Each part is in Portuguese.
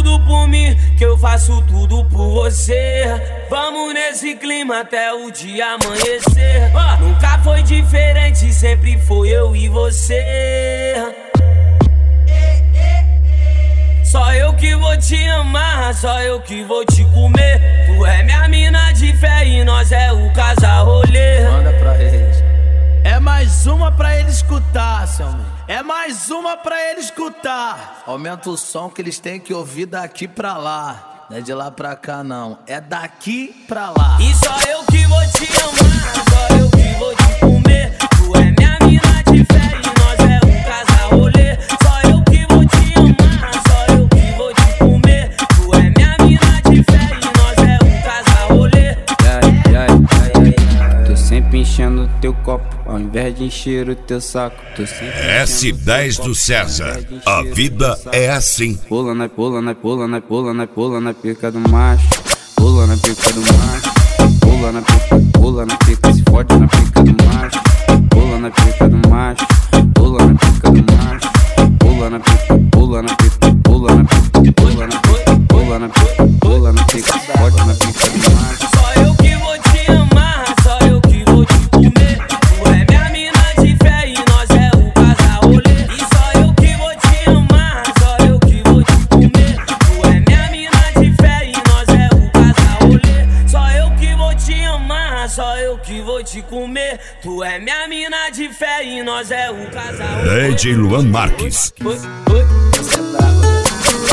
tudo por mim, que eu faço tudo por você. Vamos nesse clima até o dia amanhecer. Nunca foi diferente, sempre foi eu e você. Só eu que vou te amar, só eu que vou te comer. Tu é minha mina de fé e nós é o casal rolê. Manda pra eles. É mais uma pra ele escutar, seu amigo. É mais uma pra ele escutar. Aumenta o som que eles têm que ouvir daqui pra lá. Não é de lá pra cá não, é daqui pra lá. E só eu que vou te amar, só eu que vou te comer. Tu é minha mina de fé e nós é o casal rolê. Só eu que vou te amar, só eu que vou te comer. Tu é minha mina de fé e nós é o casal rolê. Tô sempre enchendo teu copo, ao invés de encher o teu saco. S10 do César, a vida é assim. Pula na pica do macho. Pula na pica do macho. Pula na pica, se fode na pica do macho. Pula na pica do macho. Pula na pica do macho. Pula na pica, pula na pica, pula na pica, pula na pica, pula na pica, pula na pica, se fode na pica do macho. Só eu que vou te amar, só eu que vou te comer. Tu é minha mina de fé e nós é o casal rolê. E só eu que vou te amar, só eu que vou te comer. Tu é minha mina de fé e nós é o casal rolê. Só eu que vou te amar, só eu que vou te comer. Tu é minha mina de fé e nós é o casal rolê. DJ Luan Marques. Você é brabo, né?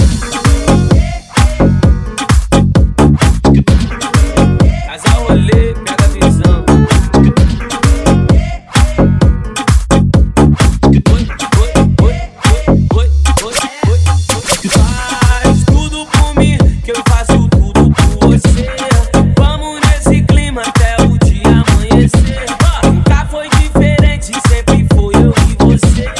Casal rolê, pega a visão. Faz tudo por mim, que eu faço tudo por você. Vamos nesse clima até o dia amanhecer. Nunca foi diferente, sempre foi eu e você.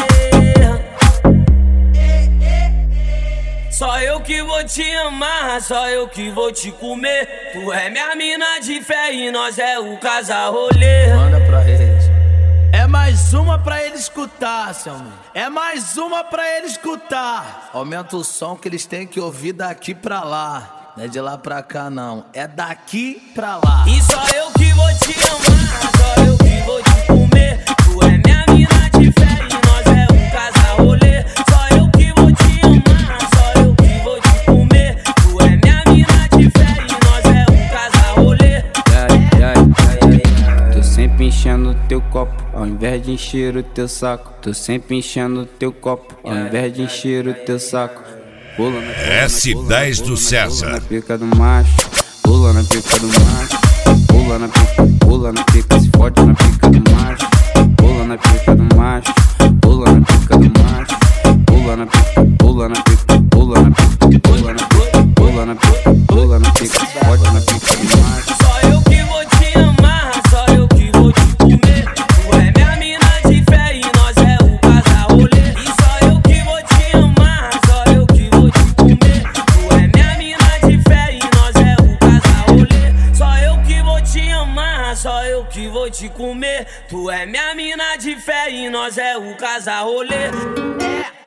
Só eu que vou te amar, só eu que vou te comer. Tu é minha mina de fé e nós é o casal rolê. Manda pra eles. É mais uma pra ele escutar, seu amigo. É mais uma pra ele escutar. Aumenta o som que eles têm que ouvir daqui pra lá. Não é de lá pra cá não, é daqui pra lá. E só eu que vou te amar, só eu que vou te comer. Tu é minha mina de fé e nós é o casal rolê. Só eu que vou te amar, só eu que vou te comer. Tu é minha mina de fé e nós é o casal rolê. Tô sempre enchendo teu copo, ao invés de encher o teu saco. Tô sempre enchendo teu copo, ao invés de encher o teu saco. Pula na S10 do César. Pula na pica do macho. Pula na pica do macho. Pula na pica, se fode na pica do macho. Pula na pica do macho. Pula na pica do macho. Pula na pica, pula na pica, pula na pica, pula na pica, pula na pica, pula na pica, se fode na pica do macho. Só eu que vou te amar, só eu que vou te comer. Tu é minha mina de fé e nós é o casal rolê. E só eu que vou te amar, só eu que vou te comer. Tu é minha mina de fé e nós é o casal rolê. Só eu que vou te amar, só eu que vou te comer. Tu é minha mina de fé e nós é o casal rolê.